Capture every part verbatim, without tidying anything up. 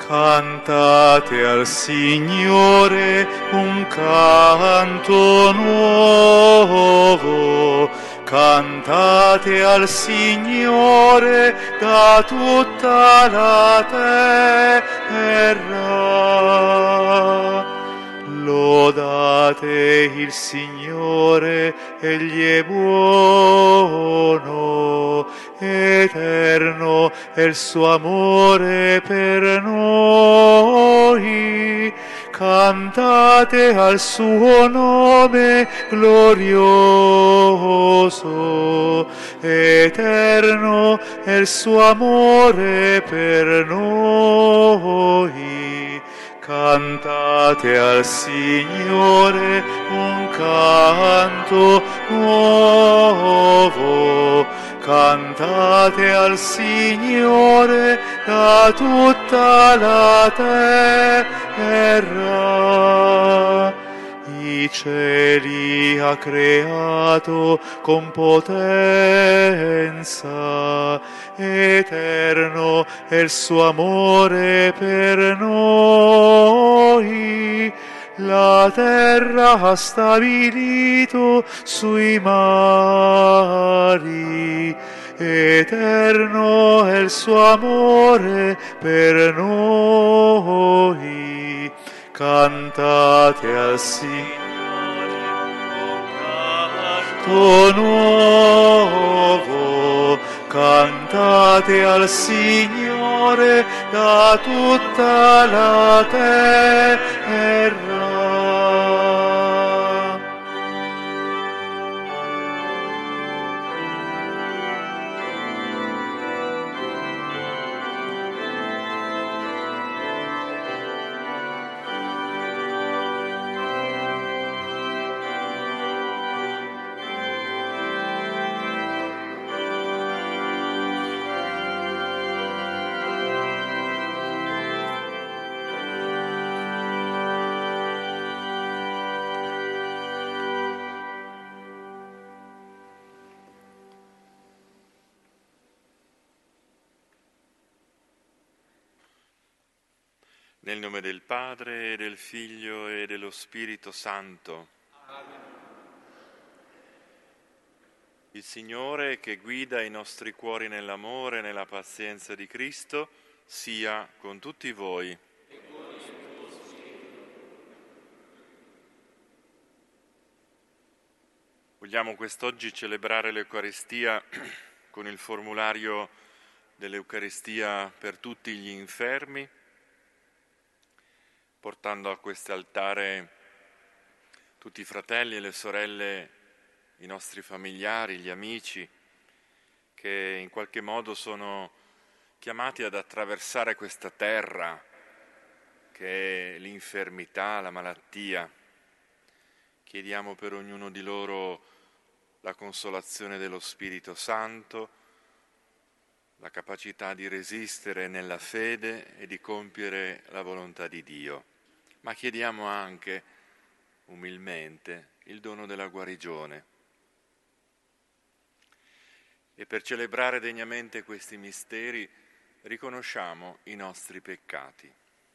Cantate al Signore un canto nuovo, cantate al Signore da tutta la terra. Lodate il Signore, egli è buono, eterno è il suo amore per noi. Cantate al suo nome glorioso, eterno è il suo amore per noi. Cantate al Signore un canto nuovo, cantate al Signore da tutta la terra. I cieli ha creato con potenza, eterno è il suo amore per noi. La terra ha stabilito sui mari, eterno è il suo amore per noi. Cantate al Signore un canto nuovo, cantate al Signore da tutta la terra. Nel nome del Padre, e del Figlio, e dello Spirito Santo. Amen. Il Signore, che guida i nostri cuori nell'amore e nella pazienza di Cristo, sia con tutti voi. E con il tuo spirito. Vogliamo quest'oggi celebrare l'Eucaristia con il formulario dell'Eucaristia per tutti gli infermi, portando a quest'altare tutti i fratelli e le sorelle, i nostri familiari, gli amici, che in qualche modo sono chiamati ad attraversare questa terra che è l'infermità, la malattia. Chiediamo per ognuno di loro la consolazione dello Spirito Santo, la capacità di resistere nella fede e di compiere la volontà di Dio. Ma chiediamo anche, umilmente, il dono della guarigione. E per celebrare degnamente questi misteri riconosciamo i nostri peccati.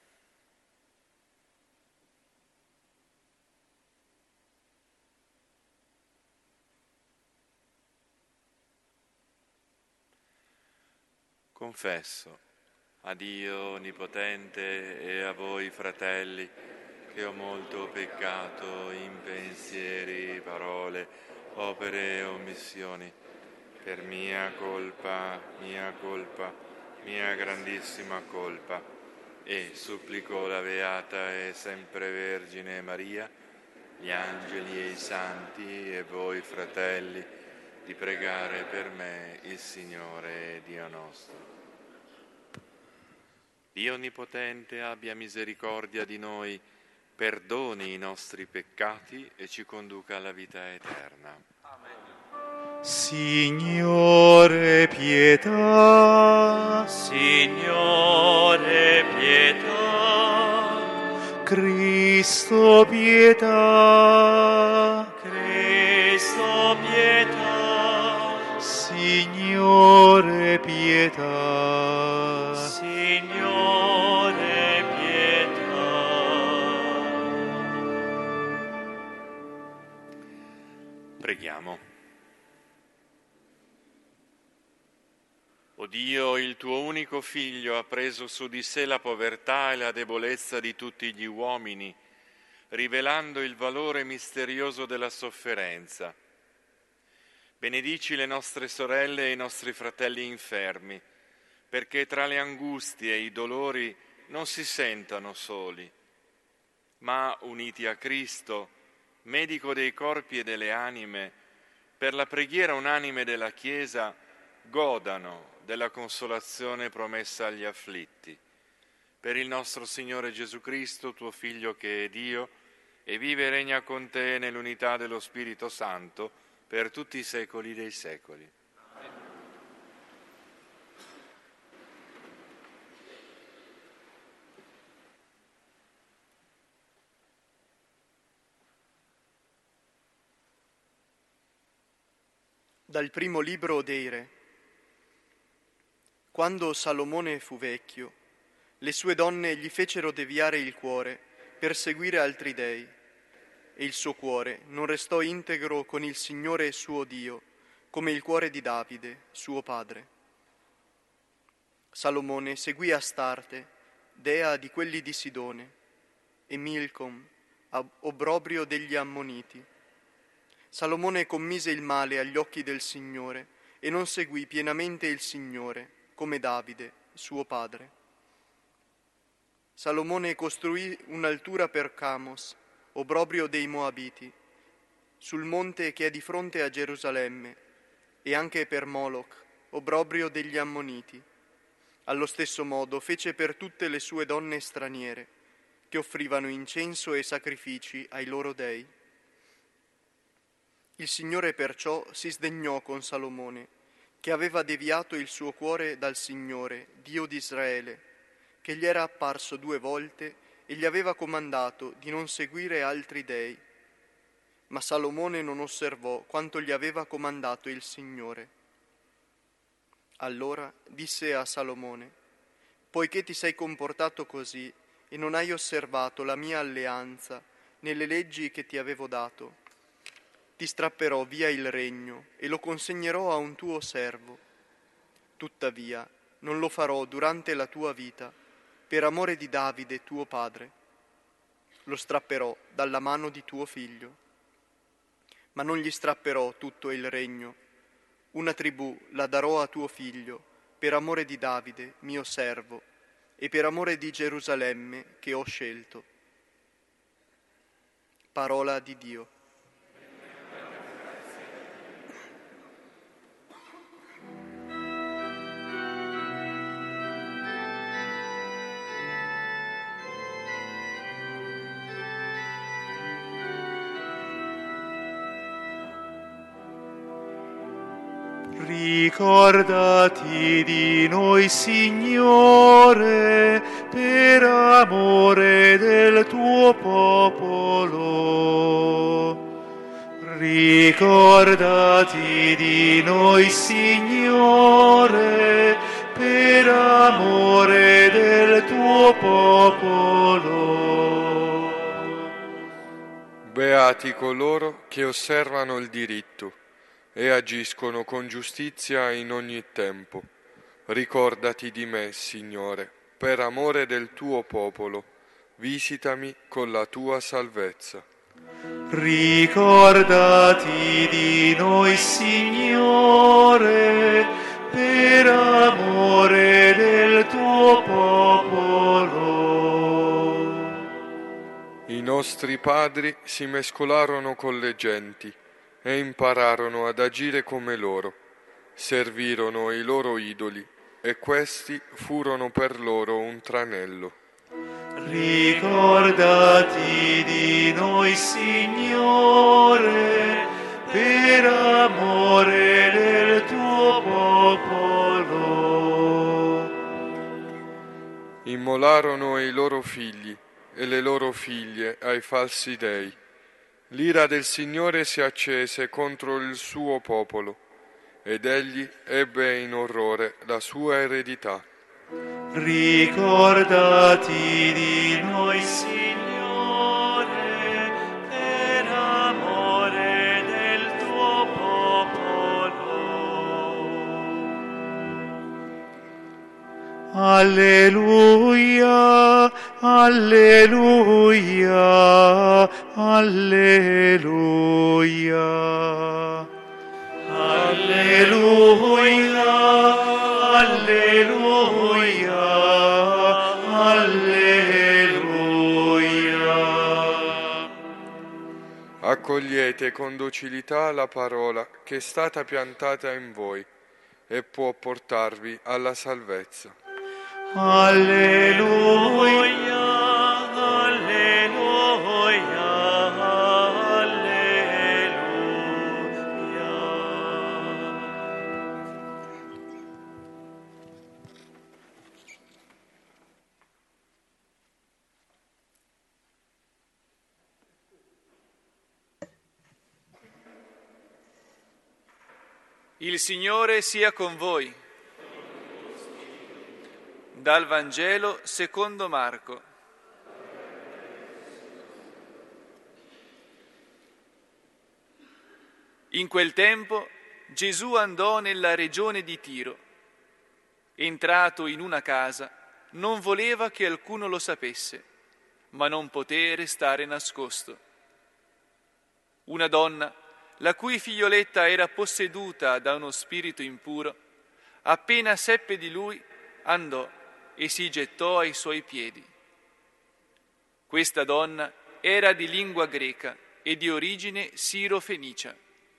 Confesso a Dio Onnipotente e a voi, fratelli, che ho molto peccato in pensieri, parole, opere e omissioni, per mia colpa, mia colpa, mia grandissima colpa, e supplico la Beata e sempre Vergine Maria, gli angeli e i santi e voi, fratelli, di pregare per me il Signore Dio nostro. Dio Onnipotente abbia misericordia di noi, perdoni i nostri peccati e ci conduca alla vita eterna. Amen. Signore pietà, Signore pietà, Cristo pietà, Cristo pietà, Signore pietà, Signore Preghiamo. O Dio, il tuo unico Figlio ha preso su di sé la povertà e la debolezza di tutti gli uomini, rivelando il valore misterioso della sofferenza. Benedici le nostre sorelle e i nostri fratelli infermi, perché tra le angustie e i dolori non si sentano soli, ma uniti a Cristo, medico dei corpi e delle anime, per la preghiera unanime della Chiesa, godano della consolazione promessa agli afflitti. Per il nostro Signore Gesù Cristo, tuo Figlio che è Dio, e vive e regna con te nell'unità dello Spirito Santo, per tutti i secoli dei secoli. Dal primo libro dei Re. Quando Salomone fu vecchio, le sue donne gli fecero deviare il cuore per seguire altri dei, e il suo cuore non restò integro con il Signore suo Dio, come il cuore di Davide, suo padre. Salomone seguì Astarte, dea di quelli di Sidone, e Milcom, obbrobrio degli Ammoniti. Salomone commise il male agli occhi del Signore e non seguì pienamente il Signore, come Davide, suo padre. Salomone costruì un'altura per Camos, obbrobrio dei Moabiti, sul monte che è di fronte a Gerusalemme, e anche per Moloch, obbrobrio degli Ammoniti. Allo stesso modo fece per tutte le sue donne straniere, che offrivano incenso e sacrifici ai loro dei. Il Signore perciò si sdegnò con Salomone, che aveva deviato il suo cuore dal Signore, Dio di Israele, che gli era apparso due volte e gli aveva comandato di non seguire altri dei. Ma Salomone non osservò quanto gli aveva comandato il Signore. Allora disse a Salomone: poiché ti sei comportato così e non hai osservato la mia alleanza nelle leggi che ti avevo dato, ti strapperò via il regno e lo consegnerò a un tuo servo. Tuttavia non lo farò durante la tua vita, per amore di Davide tuo padre. Lo strapperò dalla mano di tuo figlio. Ma non gli strapperò tutto il regno. Una tribù la darò a tuo figlio, per amore di Davide, mio servo, e per amore di Gerusalemme che ho scelto. Parola di Dio. Ricordati di noi, Signore, per amore del tuo popolo. Ricordati di noi, Signore, per amore del tuo popolo. Beati coloro che osservano il diritto e agiscono con giustizia in ogni tempo. Ricordati di me, Signore, per amore del tuo popolo, visitami con la tua salvezza. Ricordati di noi, Signore, per amore del tuo popolo. I nostri padri si mescolarono con le genti e impararono ad agire come loro, servirono i loro idoli e questi furono per loro un tranello. Ricordati di noi, Signore, per amore del tuo popolo. Immolarono i loro figli e le loro figlie ai falsi dei. L'ira del Signore si accese contro il suo popolo, ed egli ebbe in orrore la sua eredità. Ricordati di noi, Signore, per amore del tuo popolo. Alleluia, alleluia, alleluia. Alleluia, alleluia, alleluia. Accogliete con docilità la parola che è stata piantata in voi e può portarvi alla salvezza. Alleluia, alleluia, Il Signore sia con voi. Dal Vangelo secondo Marco. In quel tempo Gesù andò nella regione di Tiro. Entrato in una casa, non voleva che alcuno lo sapesse, ma non poté restare nascosto. Una donna, la cui figlioletta era posseduta da uno spirito impuro, appena seppe di lui, andò e si gettò ai suoi piedi. Questa donna era di lingua greca e di origine siro-fenicia.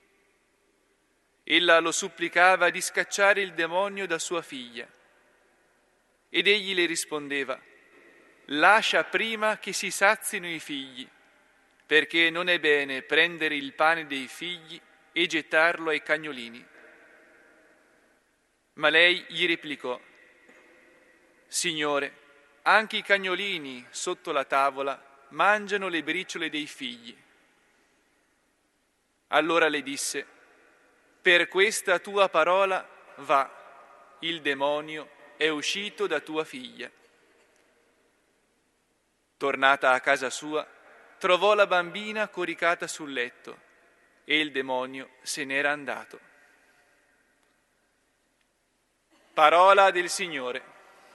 Ella lo supplicava di scacciare il demonio da sua figlia. Ed egli le rispondeva: «Lascia prima che si sazino i figli, perché non è bene prendere il pane dei figli e gettarlo ai cagnolini». Ma lei gli replicò: «Signore, anche i cagnolini sotto la tavola mangiano le briciole dei figli». Allora le disse: «Per questa tua parola va, il demonio è uscito da tua figlia». Tornata a casa sua, trovò la bambina coricata sul letto e il demonio se n'era andato. Parola del Signore.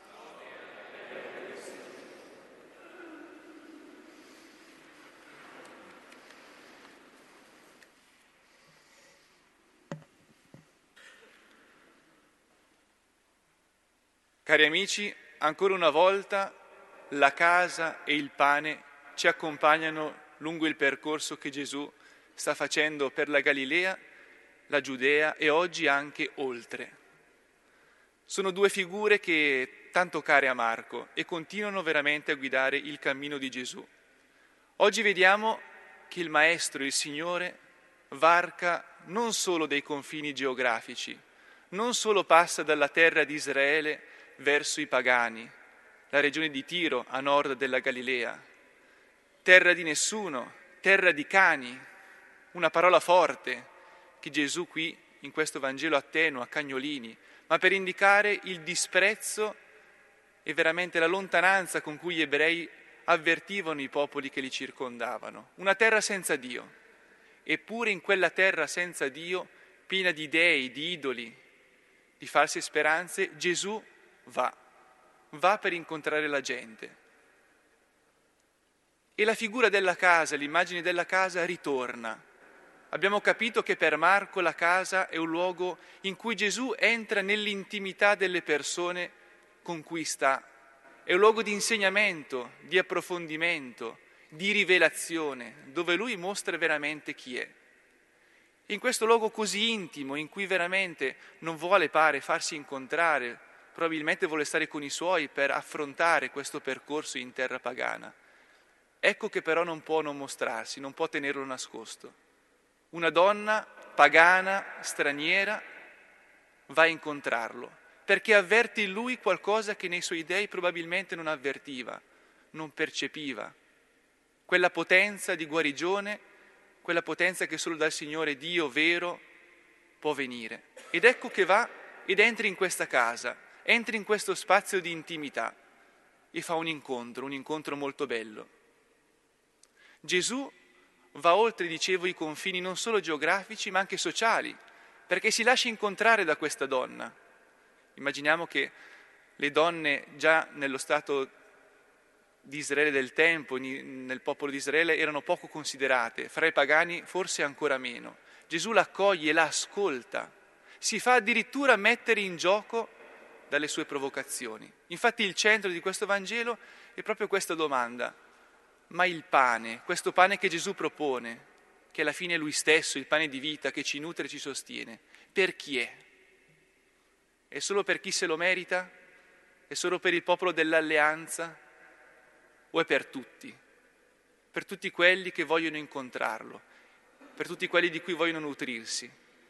Cari amici, ancora una volta la casa e il pane ci accompagnano lungo il percorso che Gesù sta facendo per la Galilea, la Giudea e oggi anche oltre. Sono due figure che tanto care a Marco e continuano veramente a guidare il cammino di Gesù. Oggi vediamo che il Maestro, il Signore, varca non solo dei confini geografici, non solo passa dalla terra di Israele verso i pagani, la regione di Tiro a nord della Galilea, terra di nessuno, terra di cani, una parola forte che Gesù qui in questo Vangelo attenua, cagnolini, ma per indicare il disprezzo e veramente la lontananza con cui gli ebrei avvertivano i popoli che li circondavano. Una terra senza Dio, eppure in quella terra senza Dio, piena di dei, di idoli, di false speranze, Gesù va, va per incontrare la gente. E la figura della casa, l'immagine della casa ritorna. Abbiamo capito che per Marco la casa è un luogo in cui Gesù entra nell'intimità delle persone con cui sta. È un luogo di insegnamento, di approfondimento, di rivelazione, dove lui mostra veramente chi è. In questo luogo così intimo, in cui veramente non vuole, pare, farsi incontrare, probabilmente vuole stare con i suoi per affrontare questo percorso in terra pagana. Ecco che però non può non mostrarsi, non può tenerlo nascosto. Una donna pagana, straniera, va a incontrarlo, perché avverte in lui qualcosa che nei suoi dei probabilmente non avvertiva, non percepiva. Quella potenza di guarigione, quella potenza che solo dal Signore Dio vero può venire. Ed ecco che va ed entra in questa casa, entra in questo spazio di intimità e fa un incontro, un incontro molto bello. Gesù va oltre, dicevo, i confini non solo geografici ma anche sociali, perché si lascia incontrare da questa donna. Immaginiamo che le donne già nello stato di Israele del tempo, nel popolo di Israele, erano poco considerate, fra i pagani forse ancora meno. Gesù l'accoglie, la ascolta, si fa addirittura mettere in gioco dalle sue provocazioni. Infatti il centro di questo Vangelo è proprio questa domanda: ma il pane, questo pane che Gesù propone, che alla fine è Lui stesso, il pane di vita che ci nutre e ci sostiene, per chi è? È solo per chi se lo merita? È solo per il popolo dell'alleanza? O è per tutti? Per tutti quelli che vogliono incontrarlo, per tutti quelli di cui vogliono nutrirsi.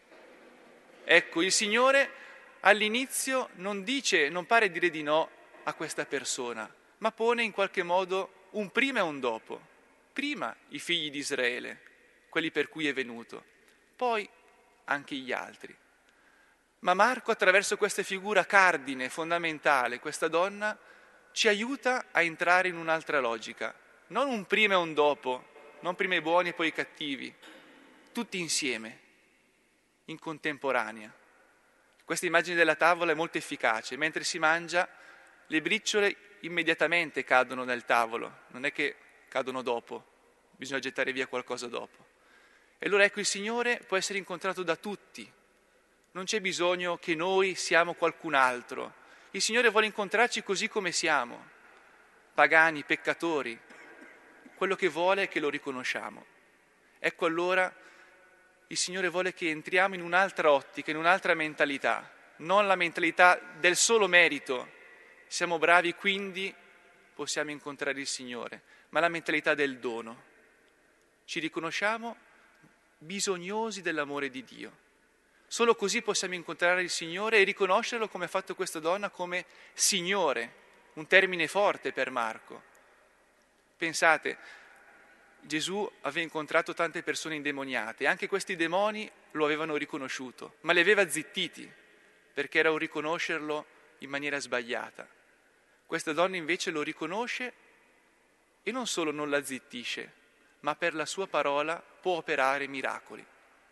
Ecco, il Signore all'inizio non dice, non pare dire di no a questa persona, ma pone in qualche modo un prima e un dopo. Prima i figli di Israele, quelli per cui è venuto, poi anche gli altri. Ma Marco, attraverso questa figura cardine, fondamentale, questa donna, ci aiuta a entrare in un'altra logica, non un prima e un dopo, non prima i buoni e poi i cattivi, tutti insieme, in contemporanea. Questa immagine della tavola è molto efficace: mentre si mangia, le briciole immediatamente cadono nel tavolo, non è che cadono dopo, bisogna gettare via qualcosa dopo. E allora ecco, il Signore può essere incontrato da tutti, non c'è bisogno che noi siamo qualcun altro. Il Signore vuole incontrarci così come siamo, pagani, peccatori. Quello che vuole è che lo riconosciamo. Ecco allora, il Signore vuole che entriamo in un'altra ottica, in un'altra mentalità, non la mentalità del solo merito. Siamo bravi, quindi possiamo incontrare il Signore, ma la mentalità del dono. Ci riconosciamo bisognosi dell'amore di Dio. Solo così possiamo incontrare il Signore e riconoscerlo, come ha fatto questa donna, come Signore, un termine forte per Marco. Pensate, Gesù aveva incontrato tante persone indemoniate, anche questi demoni lo avevano riconosciuto, ma li aveva zittiti, perché era un riconoscerlo in maniera sbagliata. Questa donna invece lo riconosce e non solo non la zittisce, ma per la sua parola può operare miracoli.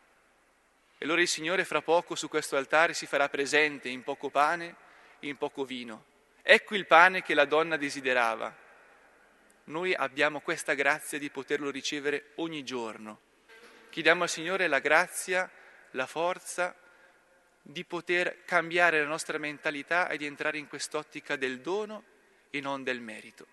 E allora il Signore fra poco su questo altare si farà presente in poco pane e in poco vino. Ecco il pane che la donna desiderava. Noi abbiamo questa grazia di poterlo ricevere ogni giorno. Chiediamo al Signore la grazia, la forza di poter cambiare la nostra mentalità e di entrare in quest'ottica del dono e non del merito.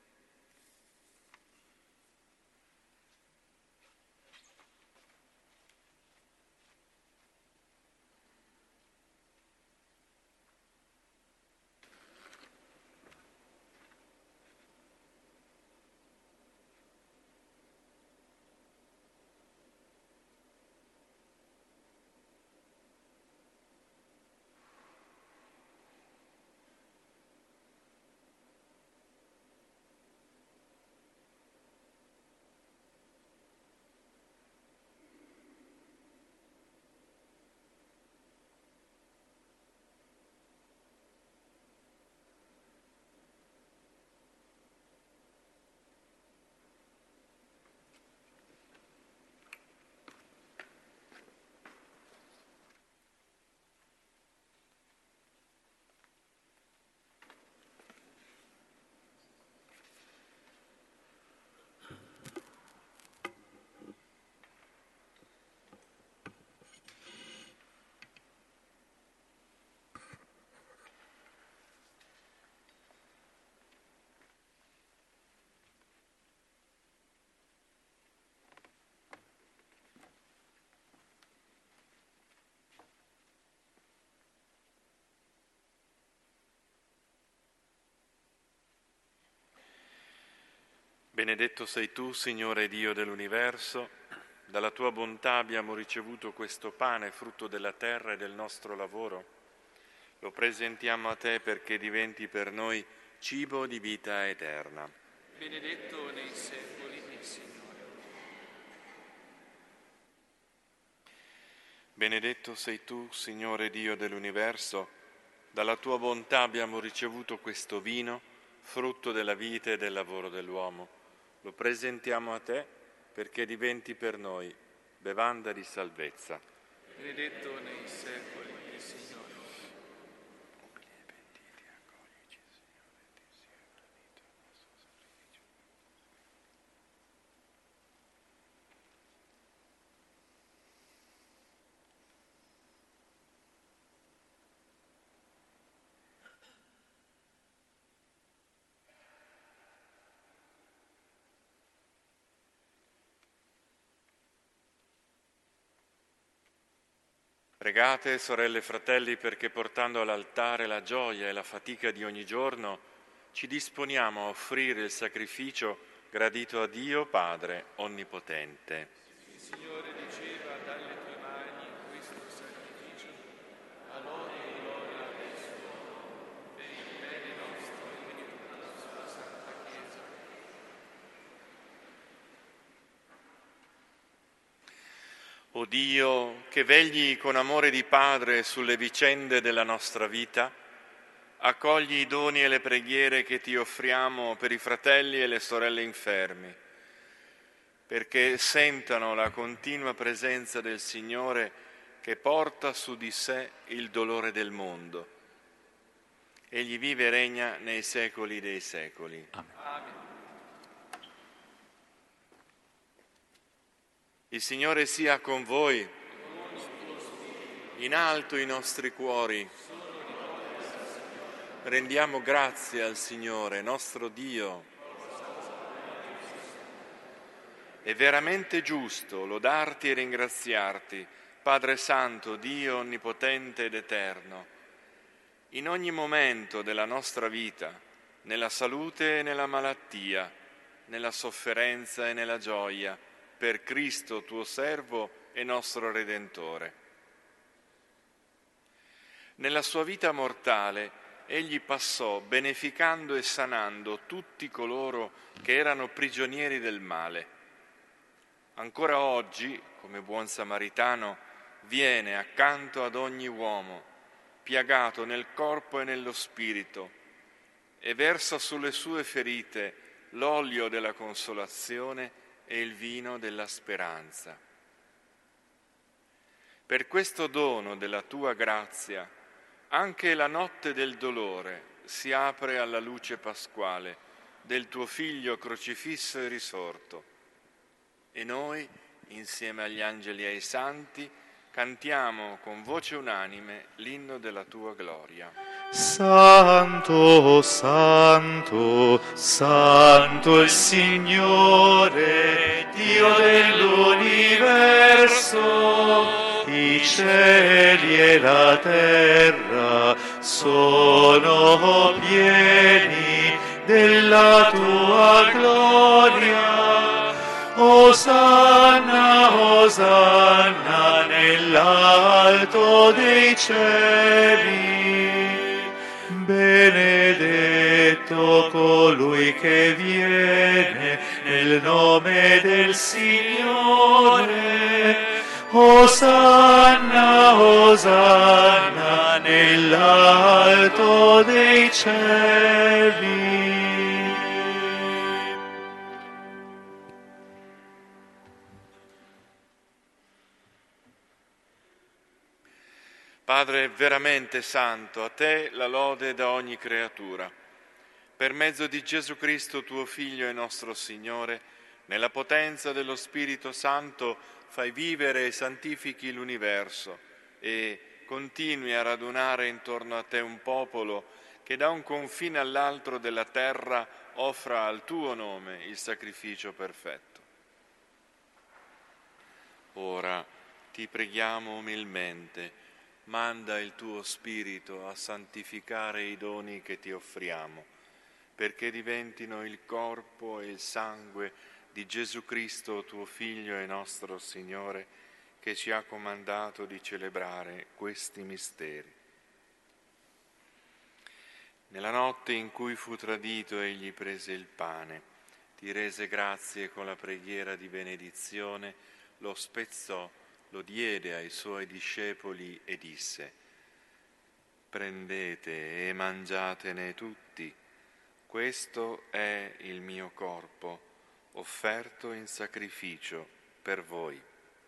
Benedetto sei tu, Signore Dio dell'universo, dalla tua bontà abbiamo ricevuto questo pane, frutto della terra e del nostro lavoro. Lo presentiamo a te perché diventi per noi cibo di vita eterna. Benedetto nei secoli il Signore. Benedetto sei tu, Signore Dio dell'universo, dalla tua bontà abbiamo ricevuto questo vino, frutto della vita e del lavoro dell'uomo. Lo presentiamo a te perché diventi per noi bevanda di salvezza. Benedetto nei secoli il Signore. Pregate, sorelle e fratelli, perché portando all'altare la gioia e la fatica di ogni giorno, ci disponiamo a offrire il sacrificio gradito a Dio Padre Onnipotente. Il Signore diceva: dalle tue mani questo sacrificio, a lode e gloria adesso, per il bene nostro e di tutta la sua Santa Chiesa. O Dio, che vegli con amore di Padre sulle vicende della nostra vita, accogli i doni e le preghiere che ti offriamo per i fratelli e le sorelle infermi, perché sentano la continua presenza del Signore che porta su di sé il dolore del mondo. Egli vive e regna nei secoli dei secoli. Amen. Il Signore sia con voi. In alto i nostri cuori. Rendiamo grazie al Signore, nostro Dio. È veramente giusto lodarti e ringraziarti, Padre Santo, Dio Onnipotente ed Eterno, in ogni momento della nostra vita, nella salute e nella malattia, nella sofferenza e nella gioia, per Cristo tuo servo e nostro Redentore. Nella sua vita mortale egli passò beneficando e sanando tutti coloro che erano prigionieri del male. Ancora oggi, come buon samaritano, viene accanto ad ogni uomo, piagato nel corpo e nello spirito, e versa sulle sue ferite l'olio della consolazione e il vino della speranza. Per questo dono della tua grazia, anche la notte del dolore si apre alla luce pasquale del tuo Figlio crocifisso e risorto. E noi, insieme agli angeli e ai santi, cantiamo con voce unanime l'inno della tua gloria. Santo, santo, santo il Signore, Dio dell'universo, i cieli e la terra sono pieni della tua gloria. Osanna, Osanna nell'alto dei cieli. Benedetto colui che viene nel nome del Signore. Osanna, Osanna nell'alto dei cieli. Padre veramente santo, a te la lode da ogni creatura. Per mezzo di Gesù Cristo, tuo Figlio e nostro Signore, nella potenza dello Spirito Santo fai vivere e santifichi l'universo e continui a radunare intorno a te un popolo che da un confine all'altro della terra offra al tuo nome il sacrificio perfetto. Ora ti preghiamo umilmente, manda il tuo Spirito a santificare i doni che ti offriamo, perché diventino il corpo e il sangue di Gesù Cristo, tuo Figlio e nostro Signore, che ci ha comandato di celebrare questi misteri. Nella notte in cui fu tradito, egli prese il pane, ti rese grazie con la preghiera di benedizione, lo spezzò, lo diede ai suoi discepoli e disse: prendete e mangiatene tutti, questo è il mio corpo, offerto in sacrificio per voi.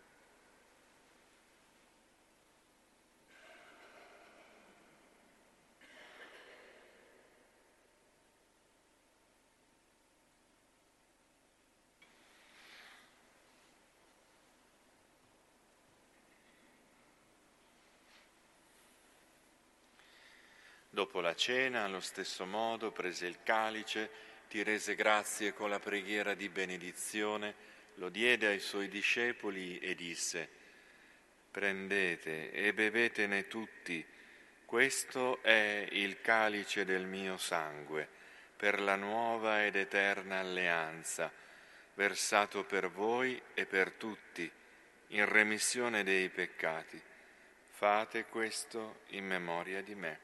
Dopo la cena, allo stesso modo, prese il calice, ti rese grazie con la preghiera di benedizione, lo diede ai suoi discepoli e disse: Prendete e bevetene tutti, questo è il calice del mio sangue, per la nuova ed eterna alleanza, versato per voi e per tutti, in remissione dei peccati. Fate questo in memoria di me.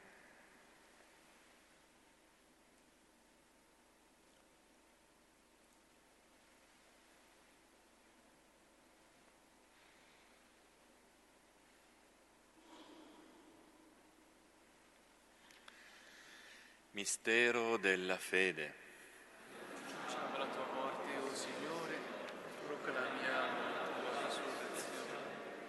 Mistero della fede. Facciamo la tua morte, o Signore, proclamiamo la tua risurrezione.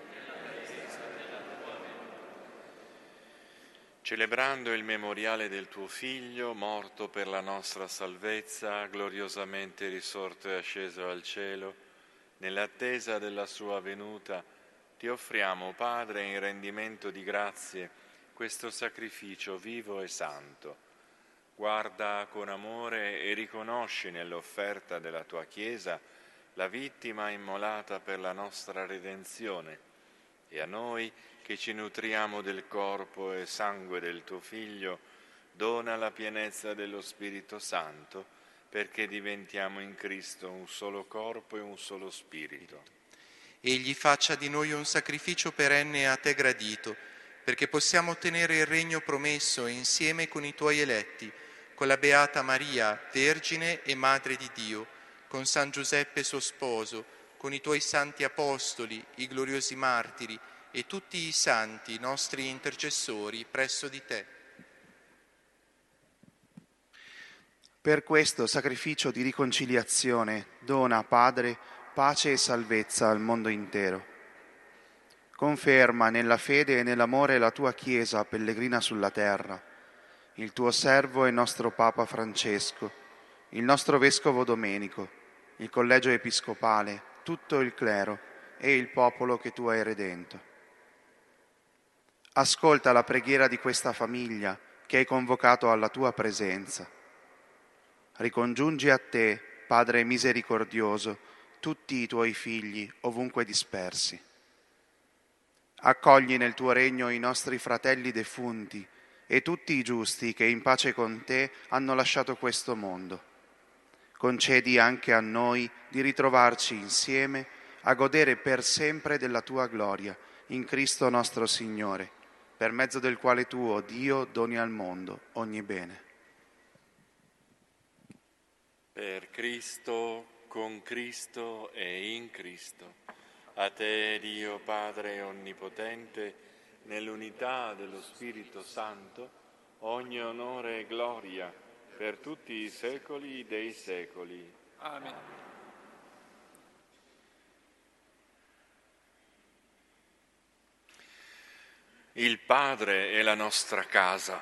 Celebrando il memoriale del tuo Figlio, morto per la nostra salvezza, gloriosamente risorto e asceso al cielo, nell'attesa della sua venuta, ti offriamo, Padre, in rendimento di grazie, questo sacrificio vivo e santo. Guarda con amore e riconosci nell'offerta della tua Chiesa la vittima immolata per la nostra redenzione, e a noi che ci nutriamo del corpo e sangue del tuo Figlio, dona la pienezza dello Spirito Santo, perché diventiamo in Cristo un solo corpo e un solo spirito. Egli faccia di noi un sacrificio perenne a te gradito, perché possiamo ottenere il regno promesso insieme con i tuoi eletti, con la Beata Maria, Vergine e Madre di Dio, con San Giuseppe suo sposo, con i tuoi santi apostoli, i gloriosi martiri e tutti i santi nostri intercessori presso di te. Per questo sacrificio di riconciliazione dona, Padre, pace e salvezza al mondo intero. Conferma nella fede e nell'amore la tua Chiesa pellegrina sulla terra, il tuo servo e nostro Papa Francesco, il nostro Vescovo Domenico, il Collegio Episcopale, tutto il clero e il popolo che tu hai redento. Ascolta la preghiera di questa famiglia che hai convocato alla tua presenza. Ricongiungi a te, Padre misericordioso, tutti i tuoi figli ovunque dispersi. Accogli nel tuo regno i nostri fratelli defunti e tutti i giusti che in pace con te hanno lasciato questo mondo. Concedi anche a noi di ritrovarci insieme a godere per sempre della tua gloria, in Cristo nostro Signore, per mezzo del quale tu, o Dio, doni al mondo ogni bene. Per Cristo, con Cristo e in Cristo, a te, Dio Padre Onnipotente, nell'unità dello Spirito Santo, ogni onore e gloria per tutti i secoli dei secoli. Amen. Il Padre è la nostra casa.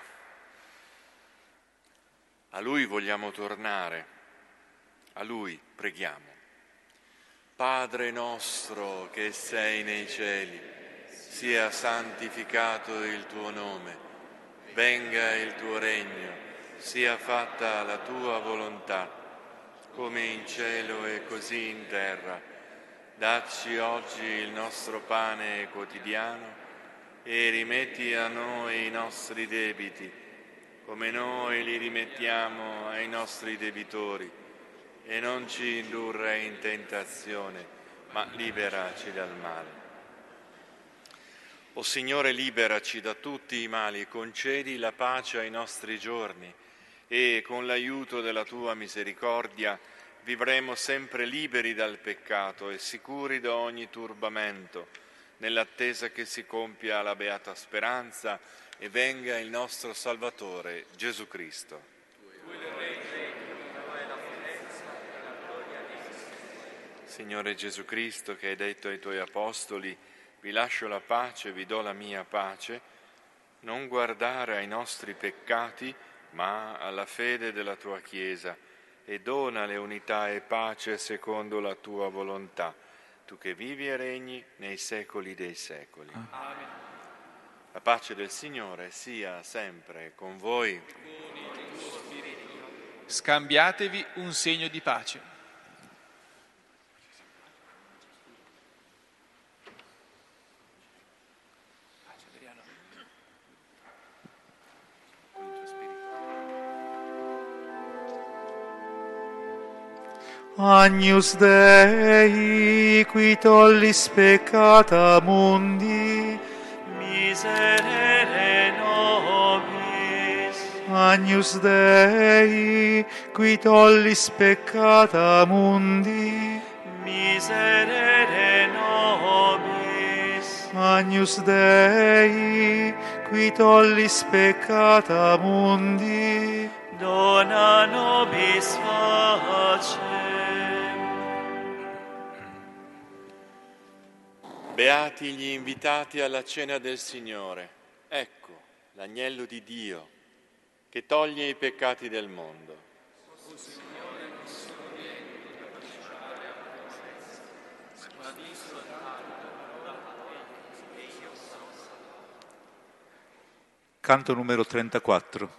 A Lui vogliamo tornare. A Lui preghiamo. Padre nostro che sei nei cieli, sia santificato il tuo nome, venga il tuo regno, sia fatta la tua volontà, come in cielo e così in terra. Dacci oggi il nostro pane quotidiano e rimetti a noi i nostri debiti, come noi li rimettiamo ai nostri debitori, e non ci indurre in tentazione, ma liberaci dal male. O Signore, liberaci da tutti i mali, concedi la pace ai nostri giorni e con l'aiuto della tua misericordia vivremo sempre liberi dal peccato e sicuri da ogni turbamento, nell'attesa che si compia la beata speranza e venga il nostro Salvatore, Gesù Cristo. Signore Gesù Cristo, che hai detto ai tuoi apostoli: vi lascio la pace, vi do la mia pace, non guardare ai nostri peccati, ma alla fede della tua Chiesa, e donale unità e pace secondo la tua volontà, tu che vivi e regni nei secoli dei secoli. Amen. La pace del Signore sia sempre con voi. Scambiatevi un segno di pace. Agnus Dei, qui tollis peccata mundi, miserere nobis. Agnus Dei, qui tollis peccata mundi, miserere nobis. Agnus Dei, qui tollis peccata mundi, dona nobis pacem. Beati gli invitati alla cena del Signore. Ecco l'agnello di Dio che toglie i peccati del mondo. Canto numero trentaquattro.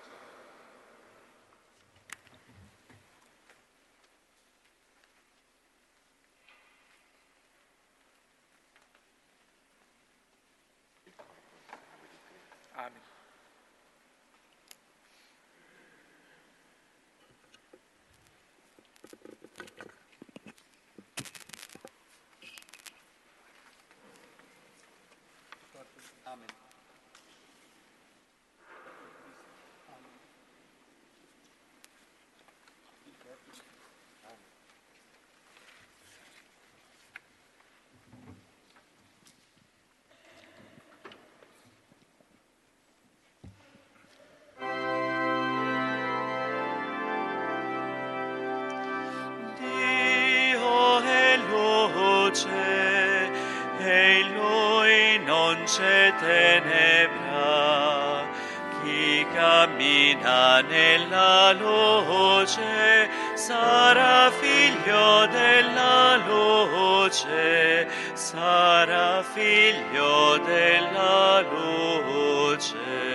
Dio è luce e in Lui non c'è tenebra. Chi cammina nella luce sarà figlio della luce, sarà figlio della luce.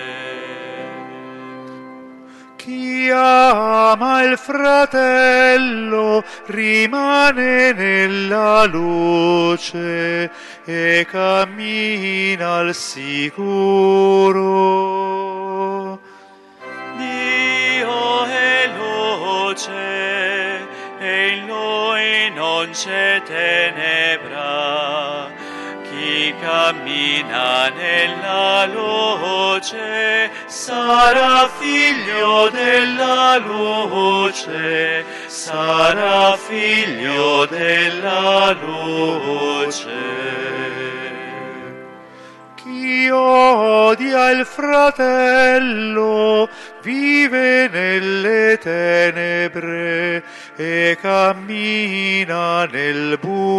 chi ama il fratello rimane nella luce e cammina al sicuro. Dio è luce e in Lui non c'è tenebra. Chi cammina nella luce sarà figlio della luce, sarà figlio della luce. Chi odia il fratello vive nelle tenebre e cammina nel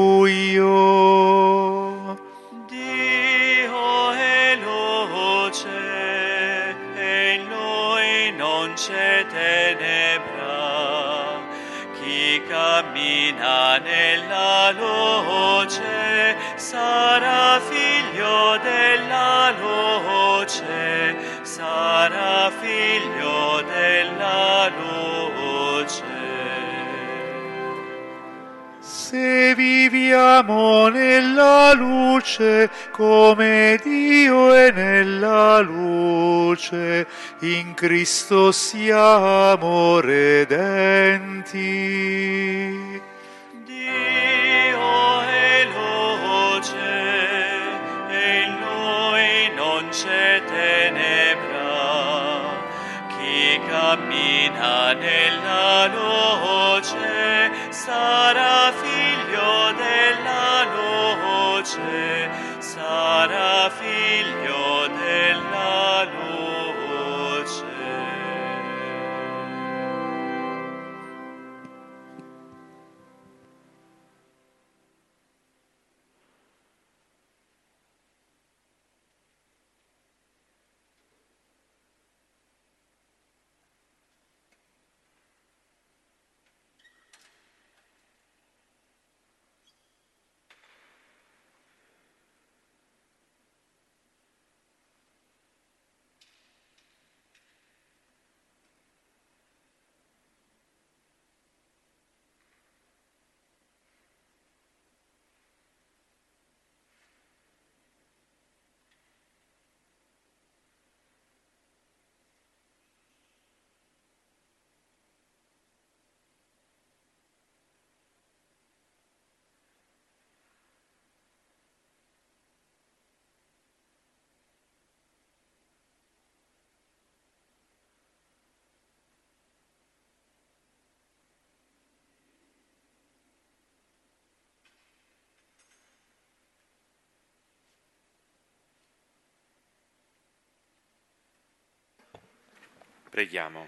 buio. Dio è luce e in Lui non c'è tenebra. Chi cammina nella luce sarà figlio della luce, sarà figlio della luce. Se viviamo nella luce come Dio è nella luce, in Cristo siamo redenti. Dio è luce e in Lui non c'è tenebra. Chi cammina nella luce sarà figlio della luce, sarà figlio della luce. Preghiamo.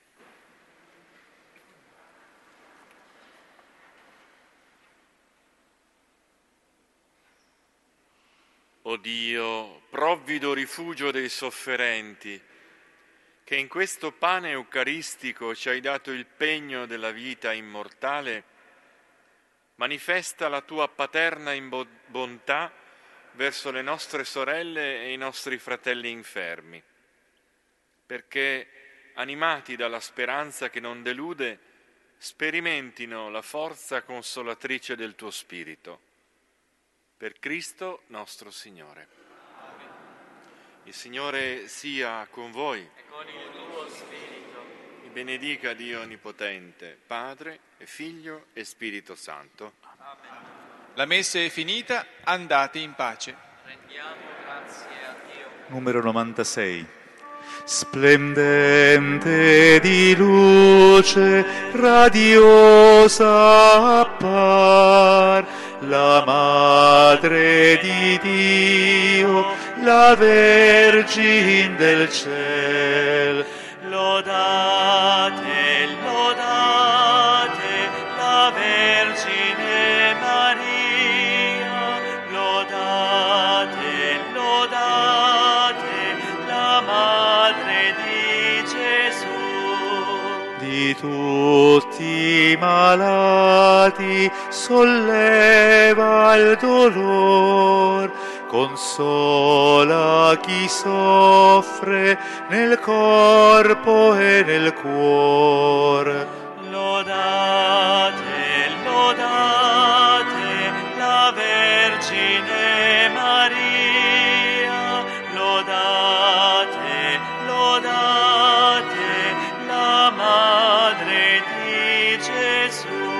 O Dio, provvido rifugio dei sofferenti, che in questo pane eucaristico ci hai dato il pegno della vita immortale, manifesta la tua paterna bontà verso le nostre sorelle e i nostri fratelli infermi, perché, animati dalla speranza che non delude, sperimentino la forza consolatrice del tuo Spirito. Per Cristo nostro Signore. Amen. Il Signore sia con voi. E con il tuo Spirito. Vi benedica Dio Onnipotente, Padre e Figlio e Spirito Santo. Amen. La messa è finita, andate in pace. Rendiamo grazie a Dio. Numero novantasei. Splendente di luce, radiosa appar, la Madre di Dio, la Vergine del ciel. Lodate, lodate la Vergine Maria, lodate, lodate la Madre di Gesù. Di tutti i malati solleva il dolor, consola chi soffre nel corpo e nel cuore. Lodate, lodate la Vergine Maria, lodate, lodate la Madre di Gesù.